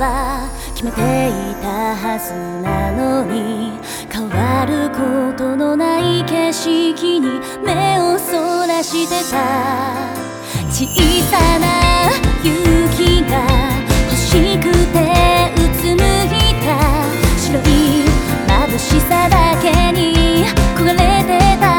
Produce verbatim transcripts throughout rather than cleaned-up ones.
は決めていたはずなのに、変わることのない景色に目をそらしてた。小さな雪が欲しくてうつむいた。白い眩しさだけに焦がれてた。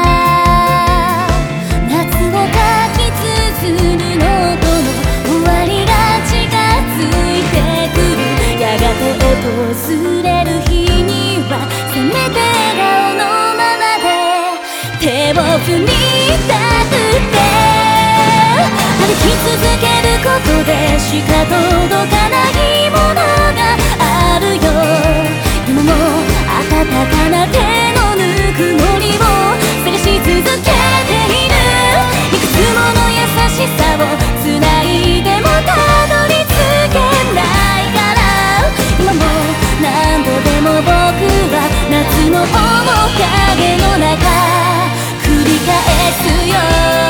夏をかき綴るノートの終わりが近づいてくる。やがて訪れる日にはせめて笑顔のままで手を振りたくて、歩き続けることでしか届かないものがあるよ。今も温かな手のぬくもりを探し続けている。いくつもの優しさを繋いでもたどり着けないから、今も何度でも僕は夏の面影の中繰り返すよ。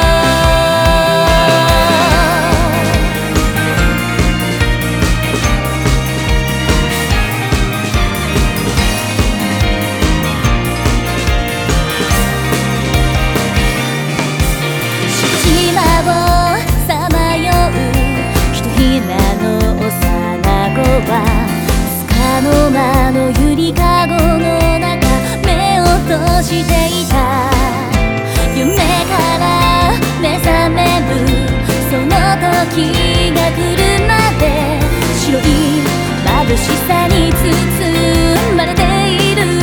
束の間のゆりかごの中目を閉じていた。夢から目覚めるその時が来るまで、白い眩しさに包まれている。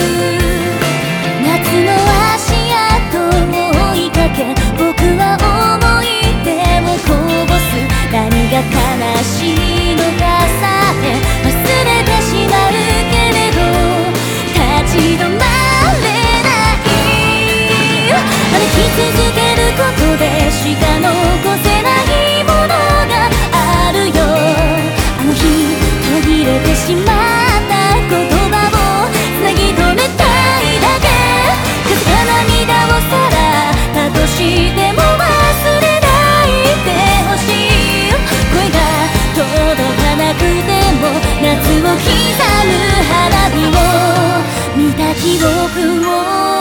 夏の足跡を追いかけ僕は思い出をこぼす。何が悲しいのかさえ忘れてしまうけれど立ち止まれない。歩き続けることでしか残せないものがあるよ。あの日途切れてしまった言葉をつなぎ止めたいだけ。風が涙をさらったとしても忘れないでほしい。声が届かなくても夏を刻む花火を見た記憶を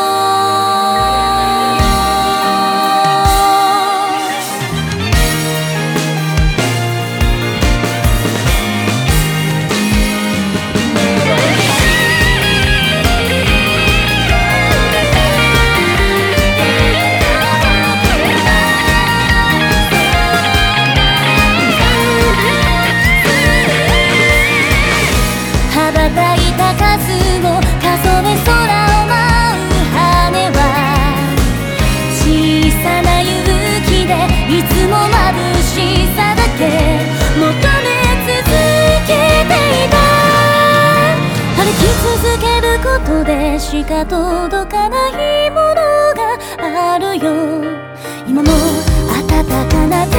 羽ばたいた数を数え空を舞う羽は小さな勇気でいつも眩しさだけ求め続けていた。歩き続けることでしか届かないものがあるよ。今も温かな